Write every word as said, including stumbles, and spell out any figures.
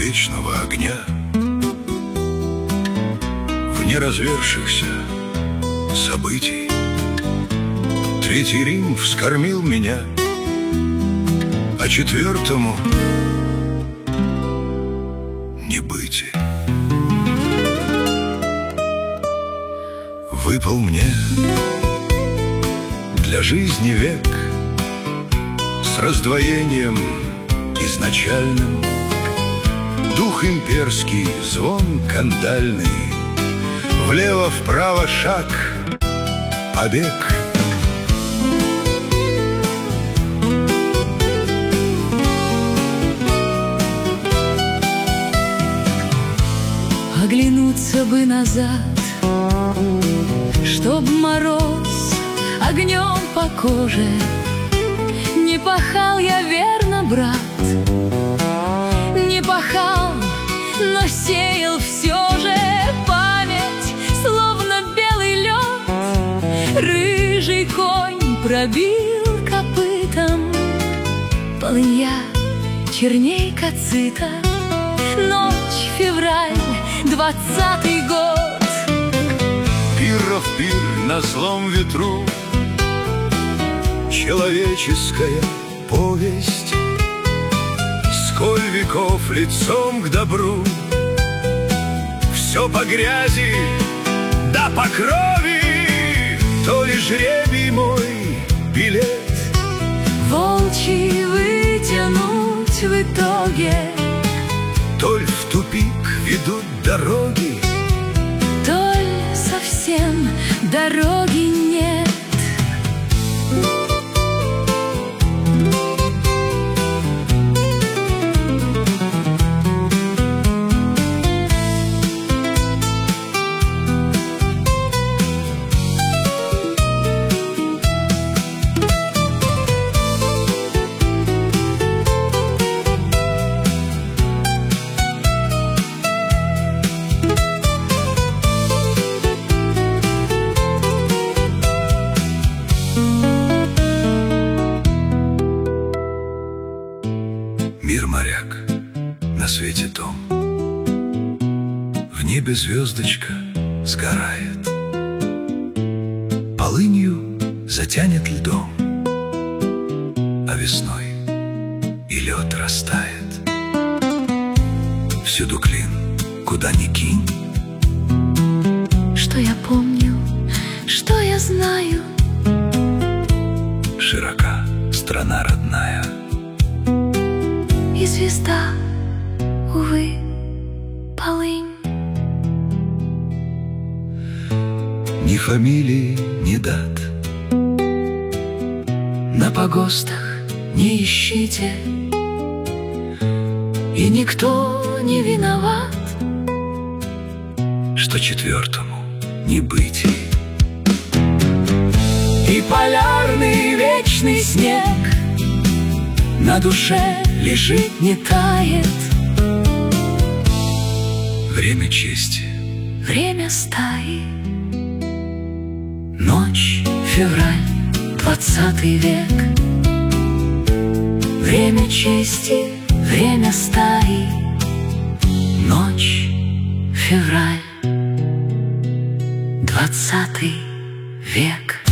вечного огня, в неразвершихся событий. Третий Рим вскормил меня, а четвертому не быть. Выпал мне для жизни век с раздвоением изначальным, дух имперский, звон кандальный, влево-вправо шаг, побег. Оглянуться бы назад, чтоб мороз огнем по коже. Не пахал я верно, брат, не пахал, но сеял все же. Память, словно белый лед, рыжий конь пробил копытом. Полынья черней кацита, ночь, февраль, двадцатый год. Пиров пир на злом ветру, человеческая повесть, сколь веков лицом к добру, все по грязи да по крови, то ли жребий мой билет. Волчий вытянуть в итоге, толь в тупик ведут дороги, толь совсем дороги нет. Мир моряк, на свете дом, в небе звездочка сгорает, полынью затянет льдом, а весной и лед растает. Всюду клин, куда ни кинь. Что я помню, что я знаю, широка страна родная, и звезда, увы, полынь. ни фамилии, ни дат, На погостах не ищите, и никто не виноват, что четвертому не быть. и полярный вечный снег на душе лежит, не тает. Время чести, Время стаи, ночь, февраль, двадцатый век. Время чести, время стаи, ночь, февраль, двадцатый век.